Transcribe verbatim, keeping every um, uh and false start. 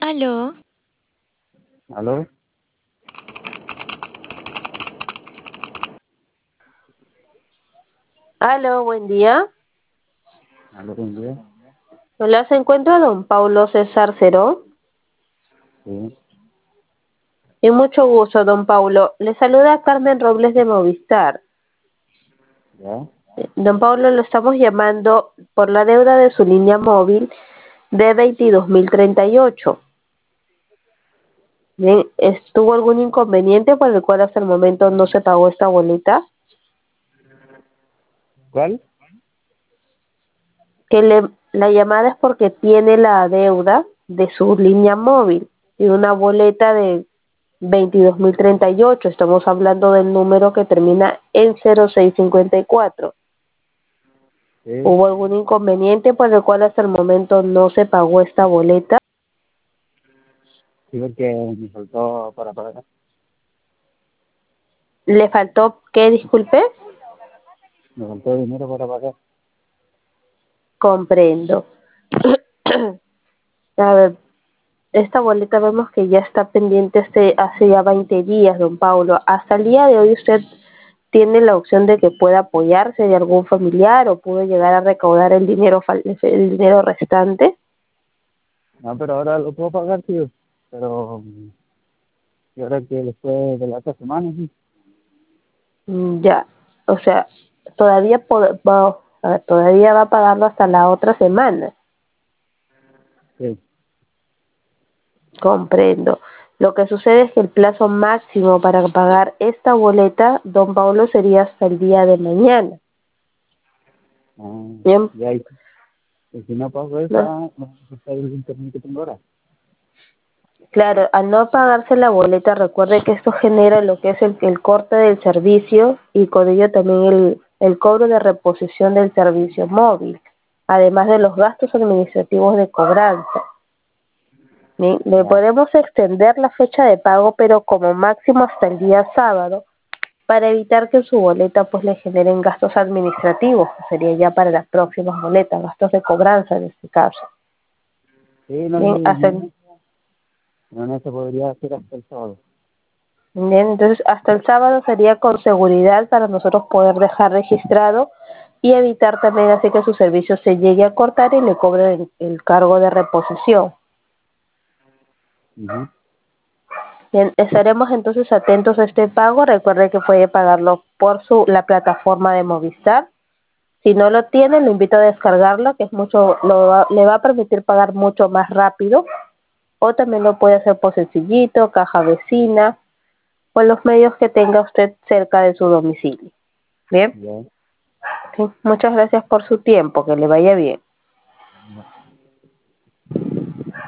Aló, ¿Aló? Aló, buen día. ¿Aló, buen día? Hola, se encuentra don Paulo César Cerón. Sí, Y mucho gusto, don Paulo. Le saluda Carmen Robles de Movistar. ya, Eh, Don Paulo, lo estamos llamando por la deuda de su línea móvil de veintidós mil treinta y ocho. Bien, ¿estuvo algún inconveniente por el cual hasta el momento no se pagó esta boleta? ¿cuál? Que le, la llamada es porque tiene la deuda de su línea móvil y una boleta de veintidós mil treinta y ocho. Estamos hablando del número que termina en cero seis cincuenta y cuatro. Sí, ¿Hubo algún inconveniente por el cual hasta el momento no se pagó esta boleta? sí, porque me faltó para pagar. ¿Le faltó qué, disculpe? Me faltó dinero para pagar. Comprendo. A ver, esta boleta vemos que ya está pendiente hace, hace ya veinte días, don Paulo. Hasta el día de hoy usted tiene la opción de que pueda apoyarse de algún familiar o pudo llegar a recaudar el dinero, fal- el dinero restante. No, pero ahora lo puedo pagar, tío. Pero, mm, y ahora que después de la otra semana, sí. Mm, Ya, o sea, todavía pod- va, a ver, todavía va a pagarlo hasta la otra semana. Sí. Comprendo. Lo que sucede es que el plazo máximo para pagar esta boleta, don Paulo, sería hasta el día de mañana. Ah, Bien, ya, y, y si no pago esa, ¿no? no va a costar el internet que tengo ahora. Claro, al no pagarse la boleta, recuerde que esto genera lo que es el, el corte del servicio y con ello también el, el cobro de reposición del servicio móvil, además de los gastos administrativos de cobranza. Bien, le Ya, podemos extender la fecha de pago, pero como máximo hasta el día sábado, para evitar que su boleta pues le generen gastos administrativos, que sería ya para las próximas boletas, gastos de cobranza en este caso. sí, no, Bien, sí, hasta no, el, no, no, no se podría hacer hasta el sábado. bien, entonces hasta el sábado sería con seguridad para nosotros poder dejar registrado y evitar también así que su servicio se llegue a cortar y le cobren el, el cargo de reposición. Ujú. Bien, estaremos entonces atentos a este pago. Recuerde que puede pagarlo por su la plataforma de Movistar. Si no lo tiene, lo invito a descargarlo, que es mucho, lo va- le va a permitir pagar mucho más rápido. O también lo puede hacer por Sencillito, Caja Vecina, o los medios que tenga usted cerca de su domicilio. Bien, Ya. sí, muchas gracias por su tiempo, que le vaya bien.